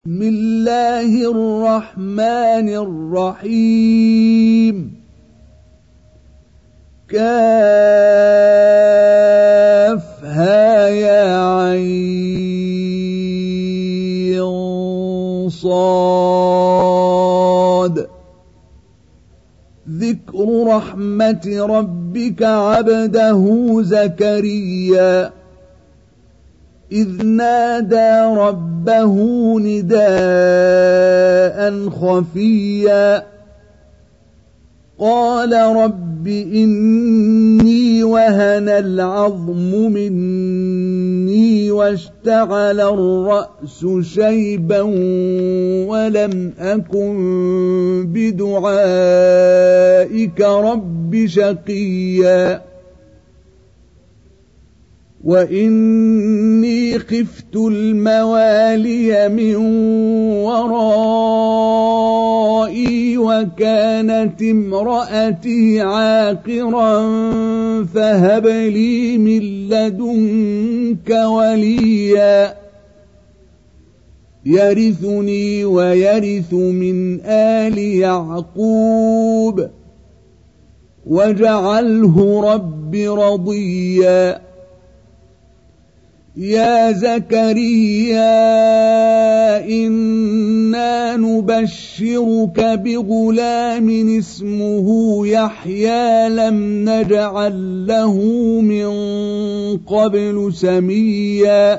بسم الله الرحمن الرحيم كافها يا عين صاد ذكر رحمة ربك عبده زكريا إذ نادى ربه نداء خفيا قال رب إني وهن العظم مني واشتعل الرأس شيبا ولم أكن بدعائك رب شقيا وإني خفت الموالي من ورائي وكانت امرأتي عاقرا فهب لي من لدنك وليا يرثني ويرث من آل يعقوب واجعله رب رضيا يا زكريا إنا نبشرك بغلام اسمه يحيى لم نجعل له من قبل سميا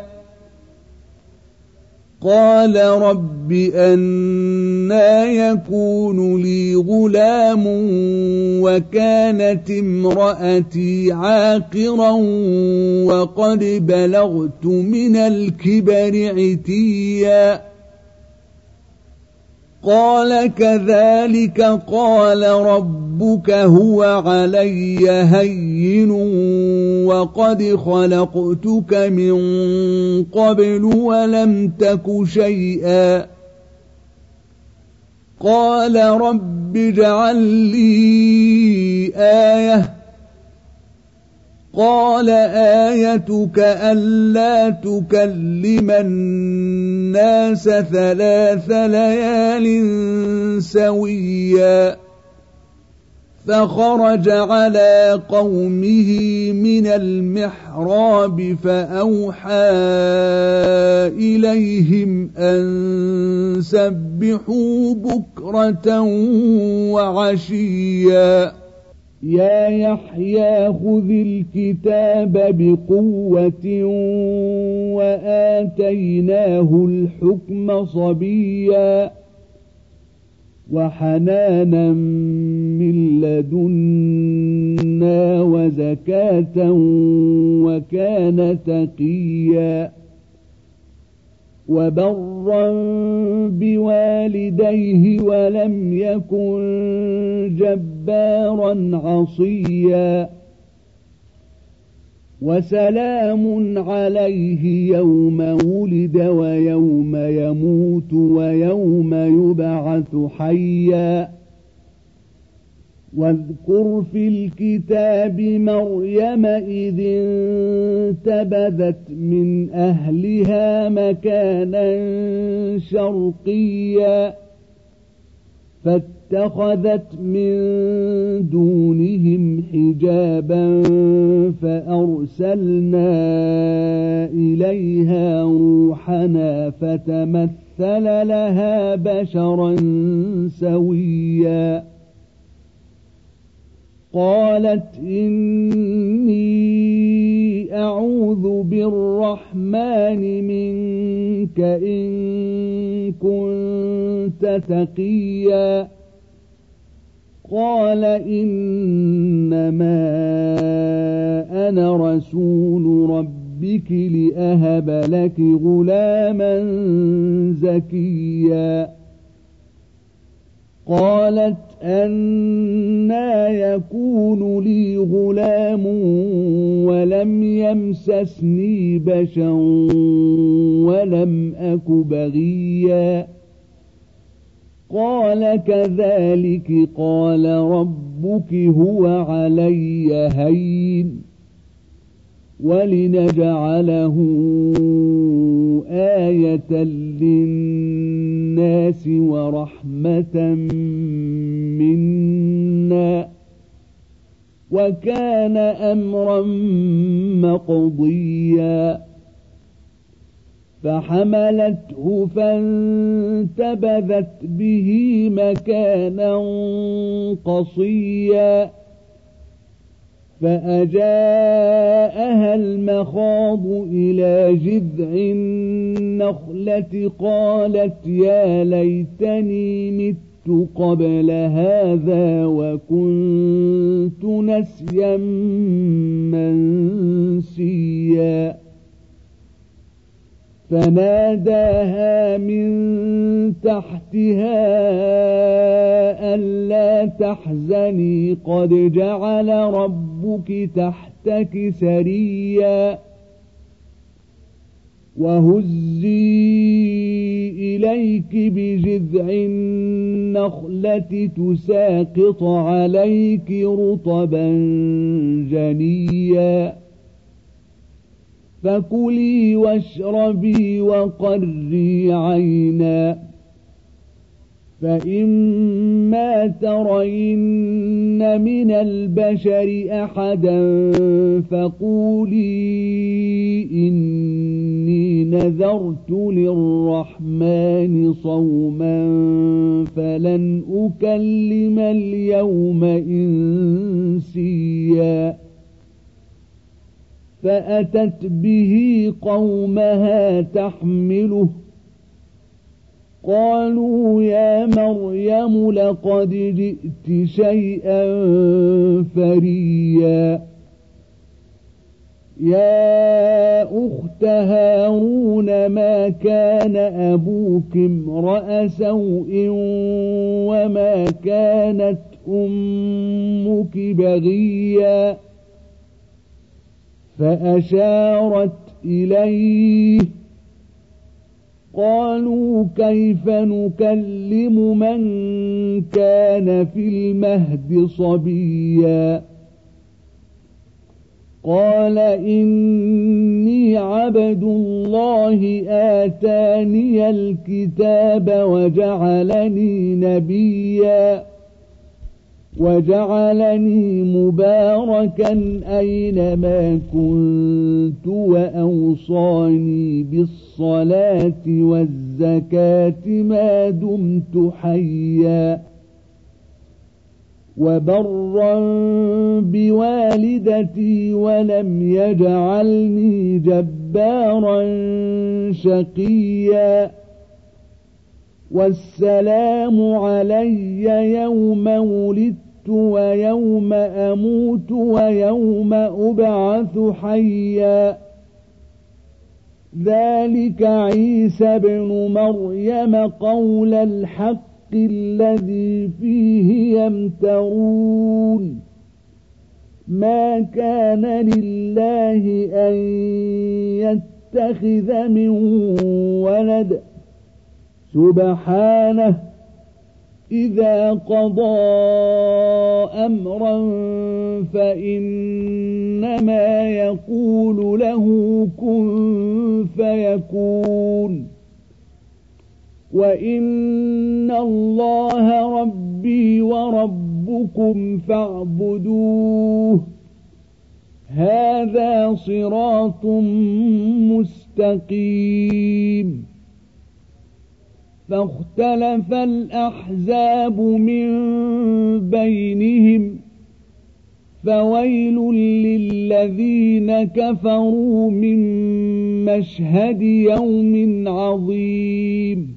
قال رب أنى يكون لي غلام وكانت امرأتي عاقرا وقد بلغت من الكبر عتيا قال كذلك قال ربك هو علي هين وقد خلقتك من قبل ولم تك شيئا قال رب اجعل لي آية قال آيتك ألا تكلم الناس 3 ليال سويا فخرج على قومه من المحراب فأوحى إليهم أن سبحوا بكرة وعشيا يا يحيى خذ الكتاب بقوة وآتيناه الحكم صبيا وحنانا من لدنا وزكاة وكان تقيا وبرا بوالديه ولم يكن جبارا عصيا وسلام عليه يوم ولد ويوم يموت ويوم يبعث حيا واذكر في الكتاب مريم إذ انتبذت من أهلها مكانا شرقيا فاتخذت من دونهم حجابا فأرسلنا إليها روحنا فتمثل لها بشرا سويا قالت إني أعوذ بالرحمن منك إن كنت تقيا قال إنما أنا رسول ربك لأهب لك غلاما زكيا قالت أنى يكون لي غلام ولم يمسسني بشر ولم أك بغيا قال كذلك قال ربك هو علي هين ولنجعله آية للناس ورحمة منا وكان أمرا مقضيا فحملته فانتبذت به مكانا قصيا فأجاءها المخاض إلى جذع النخلة قالت يا ليتني مت قبل هذا وكنت نسيا منسيا فناداها من تحتها ألا تحزني قد جعل ربك تحتك سريا وهزي إليك بجذع النخلة تساقط عليك رطبا جنيا فكلي واشربي وقري عينا فإما ترين من البشر أحدا فقولي إني نذرت للرحمن صوما فلن أكلم اليوم إنسيا فأتت به قومها تحمله قالوا يا مريم لقد جئت شيئا فريا يا أخت هارون ما كان أبوك امرأ سوء وما كانت أمك بغيا فأشارت إليه قالوا كيف نكلم من كان في المهد صبيا قال إني عبد الله آتاني الكتاب وجعلني نبيا وجعلني مباركا أينما كنت وأوصاني بالصلاة والزكاة ما دمت حيا وبرا بوالدتي ولم يجعلني جبارا شقيا والسلام علي يوم ولدت ويوم أموت ويوم أبعث حيا ذلك عيسى بن مريم قول الحق الذي فيه يمترون ما كان لله أن يتخذ من ولد سبحانه إذا قضى أمرا فإنما يقول له كن فيكون وإن الله ربي وربكم فاعبدوه هذا صراط مستقيم فاختلف الأحزاب من بينهم فويل للذين كفروا من مشهد يوم عظيم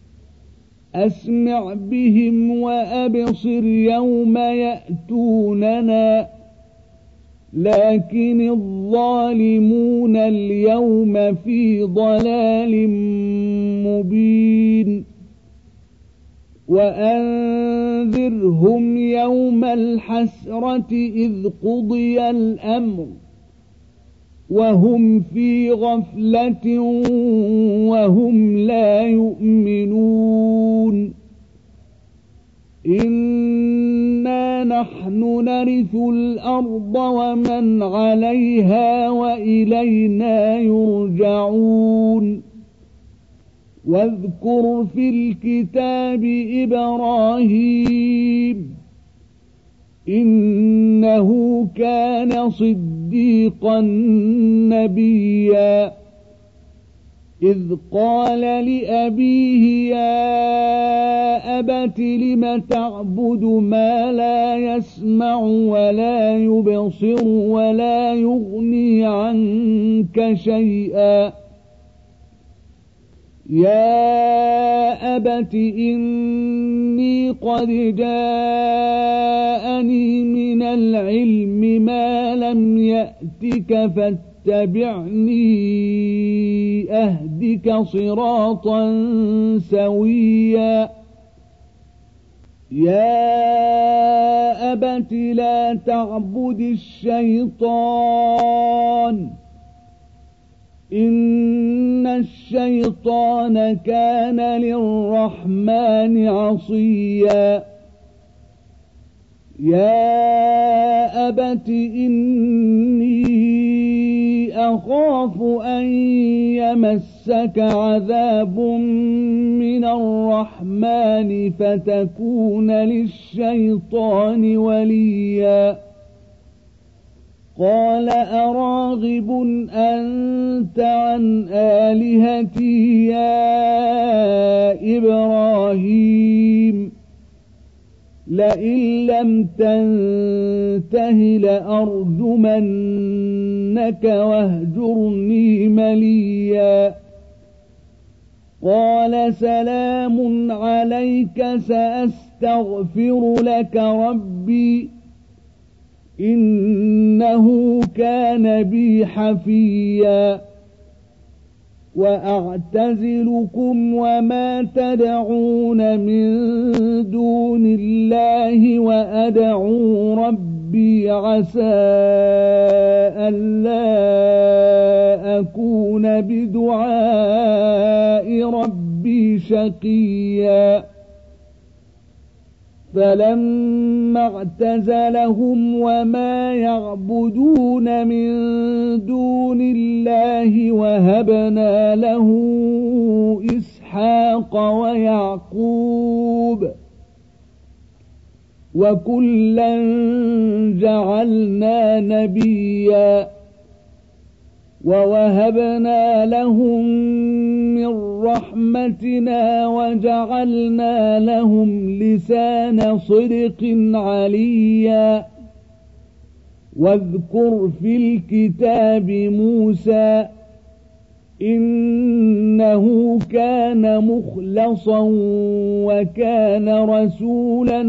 أسمع بهم وأبصر يوم يأتوننا لكن الظالمون اليوم في ضلال مبين وأنذرهم يوم الحسرة إذ قضي الأمر وهم في غفلة وهم لا يؤمنون إنا نحن نرث الأرض ومن عليها وإلينا يرجعون واذكر في الكتاب إبراهيم إنه كان صديقا نبيا إذ قال لأبيه يا أبت لم تعبد ما لا يسمع ولا يبصر ولا يغني عنك شيئا يا أبت إني قد جاءني من العلم ما لم يأتك فاتبعني أهدك صراطا سويا يا أبت لا تعبد الشيطان إن الشيطان كان للرحمن عصيا يا أبت إني أخاف أن يمسك عذاب من الرحمن فتكون للشيطان وليا قال أراغب أنت عن آلهتي يا إبراهيم لئن لم تنته لأرجمنك واهجرني مليا قال سلام عليك سأستغفر لك ربي إنه كان بي حفيا وأعتزلكم وما تدعون من دون الله وأدعو ربي عسى ألا أكون بدعاء ربي شقيا فلما اعتزلهم وما يعبدون من دون الله وهبنا له إسحاق ويعقوب وكلا جعلنا نبيا ووهبنا لهم من رحمتنا وجعلنا لهم لسان صدق عليا واذكر في الكتاب موسى إنه كان مخلصا وكان رسولا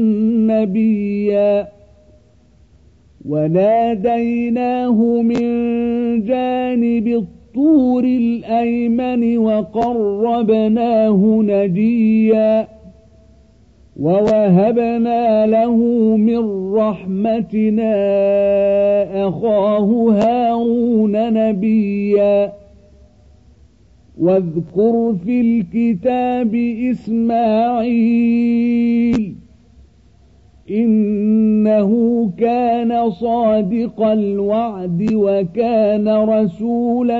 نبيا وناديناه من جانب الطور الأيمن وقربناه نجيا ووهبنا له من رحمتنا أخاه هارون نبيا واذكر في الكتاب إسماعيل إنه كان صادق الوعد وكان رسولا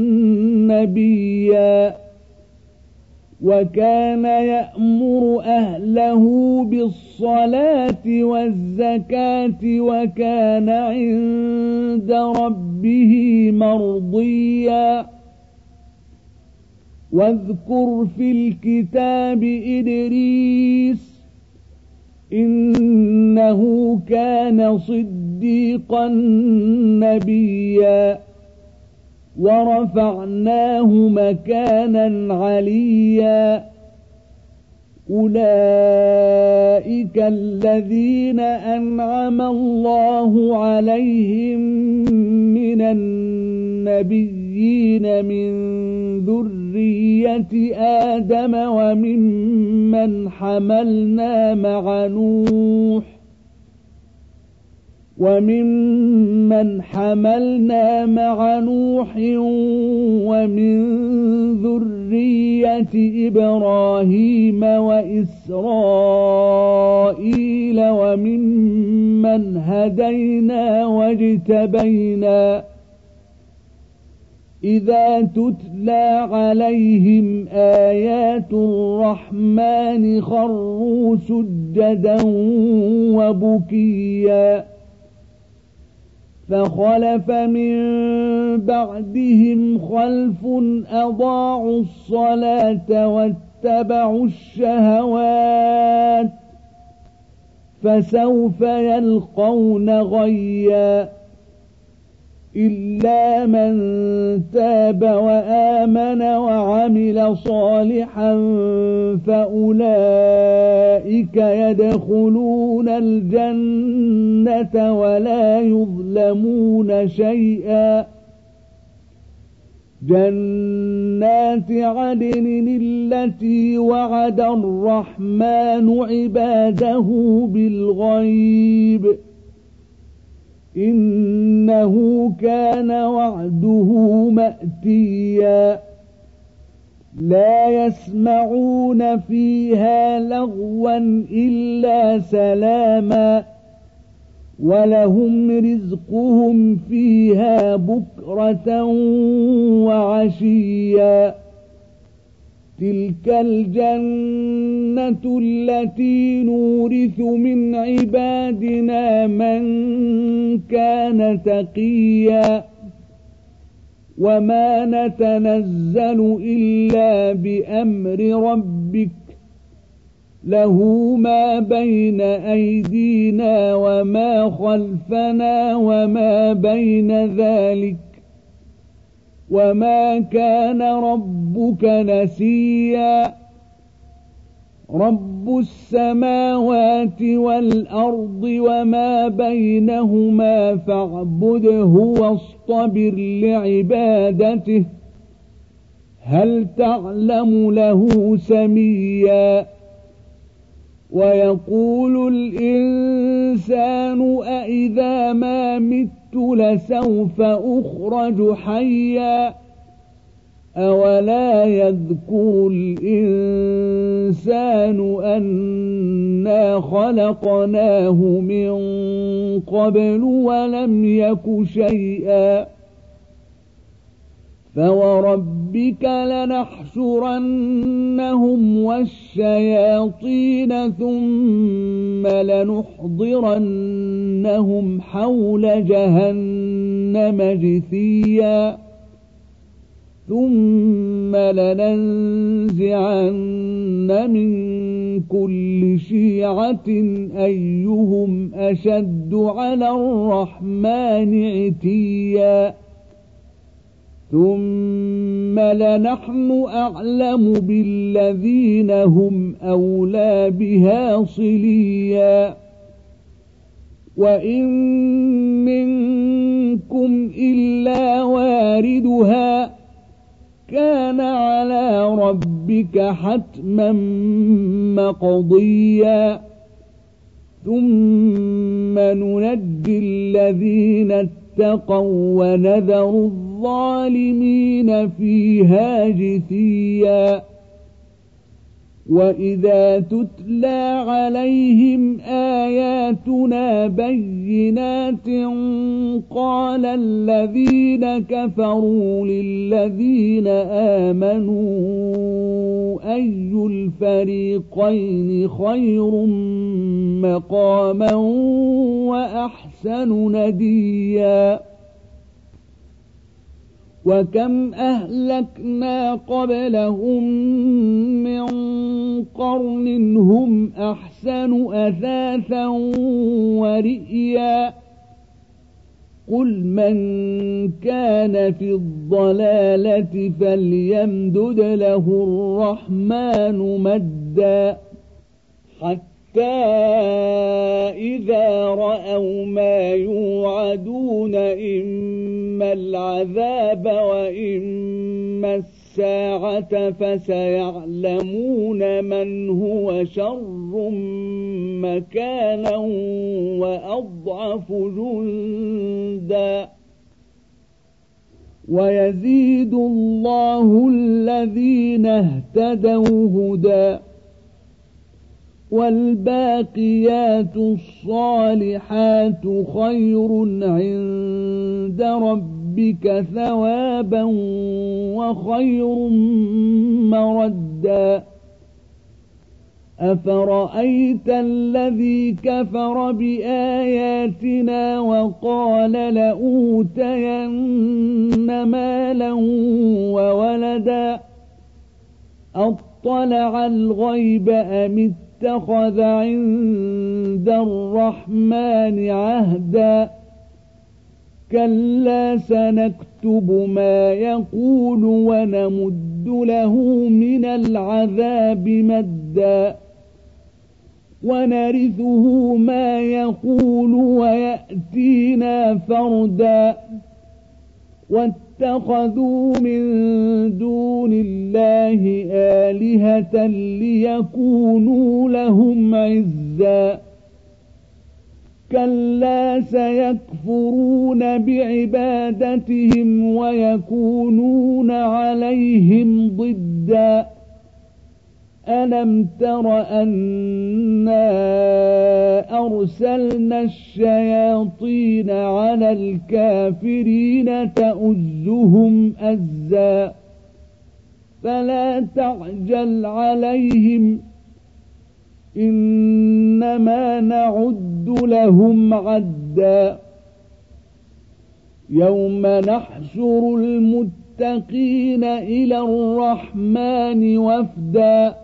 نبيا وكان يأمر أهله بالصلاة والزكاة وكان عند ربه مرضيا واذكر في الكتاب إدريس إنه كان صديقا نبيا ورفعناه مكانا عليا أولئك الذين أنعم الله عليهم من النبيين من ذرية آدم وممن حملنا مع نوح ومن ذرية إبراهيم وإسرائيل وممن هدينا واجتبينا إذا تتلى عليهم آيات الرحمن خروا سجدا وبكيا فخلف من بعدهم خلف أضاعوا الصلاة واتبعوا الشهوات فسوف يلقون غيا إلا من تاب وآمن وعمل صالحا فأولئك يدخلون الجنة ولا يظلمون شيئا جنات عدن التي وعد الرحمن عباده بالغيب إنه كان وعده مأتيا لا يسمعون فيها لغوا إلا سلاما ولهم رزقهم فيها بكرة وعشيا تلك الجنة التي نورث من عبادنا من كان تقيا وما نتنزل إلا بأمر ربك له ما بين أيدينا وما خلفنا وما بين ذلك وما كان ربك نسيا رب السماوات والأرض وما بينهما فاعبده واصطبر لعبادته هل تعلم له سميا ويقول الإنسان أإذا ما مت لسوف أخرج حيا أولا يذكر الإنسان أنا خلقناه من قبل ولم يك شيئا فوربك لنحشرنهم والشياطين ثم لنحضرنهم حول جهنم جثيا ثم لننزعن من كل شيعة أيهم أشد على الرحمن عتيا ثم لنحن أعلم بالذين هم أولى بها صليا وإن منكم إلا واردها كان على ربك حتما مقضيا ثم ننجي الذين اتقوا ونذر الظالمين فيها جثيا وإذا تتلى عليهم آياتنا بينات قال الذين كفروا للذين آمنوا أي الفريقين خير مقاما وأحسن نديا وكم أهلكنا قبلهم من قرن هم أحسن أثاثا ورئيا قل من كان في الضلالة فليمدد له الرحمن مدا حتى إذا رأوا ما يوعدون إما العذاب وإما الساعة فسيعلمون من هو شر مكانا وأضعف جندا ويزيد الله الذين اهتدوا هدى والباقيات الصالحات خير عند ربك ثوابا وخير مردا أفرأيت الذي كفر بآياتنا وقال لأوتين مالا وولدا أطلع الغيب أم اتخذ عند الرحمن عهدا كلا سنكتب ما يقول ونمد له من العذاب مدا ونرثه ما يقول ويأتينا فردا واتخذوا من دون الله آلهة ليكونوا لهم عزا كلا سيكفرون بعبادتهم ويكونون عليهم ضدا ألم تر أنا أرسلنا الشياطين على الكافرين تؤزهم أزا فلا تعجل عليهم إنما نعد لهم عدا يوم نحشر المتقين إلى الرحمن وفدا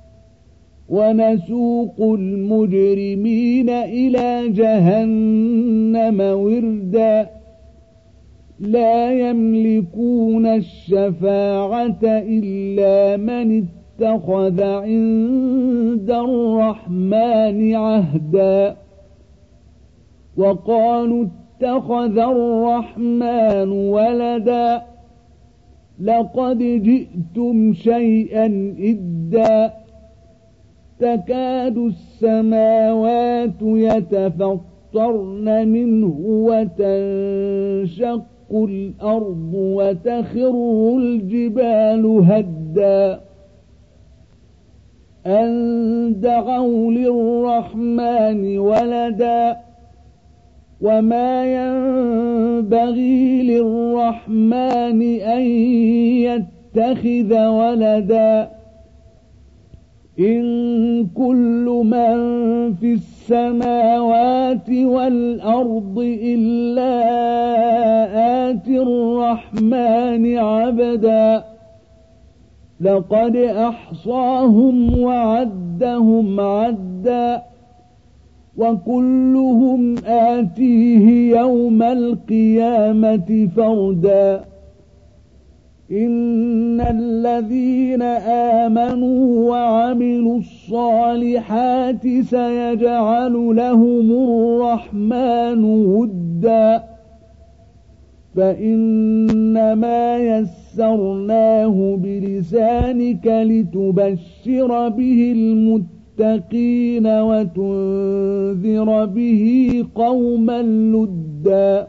ونسوق المجرمين إلى جهنم وردا لا يملكون الشفاعة إلا من اتخذ عند الرحمن عهدا وقالوا اتخذ الرحمن ولدا لقد جئتم شيئا إدا تكاد السماوات يتفطرن منه وتنشق الأرض وتخر الجبال هدا أن دعوا للرحمن ولدا وما ينبغي للرحمن أن يتخذ ولدا إن كل من في السماوات والأرض إلا آتي الرحمن عبدا لقد أحصاهم وعدهم عدا وكلهم آتيه يوم القيامة فردا إن الذين آمنوا وعملوا الصالحات سيجعل لهم الرحمن ودا فإنما يسرناه بلسانك لتبشر به المتقين وتنذر به قوما لدا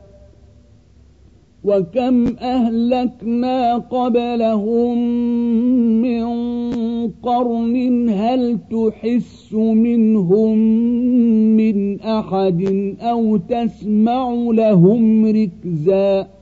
وكم أهلكنا قبلهم من قرن هل تحس منهم من أحد أو تسمع لهم ركزا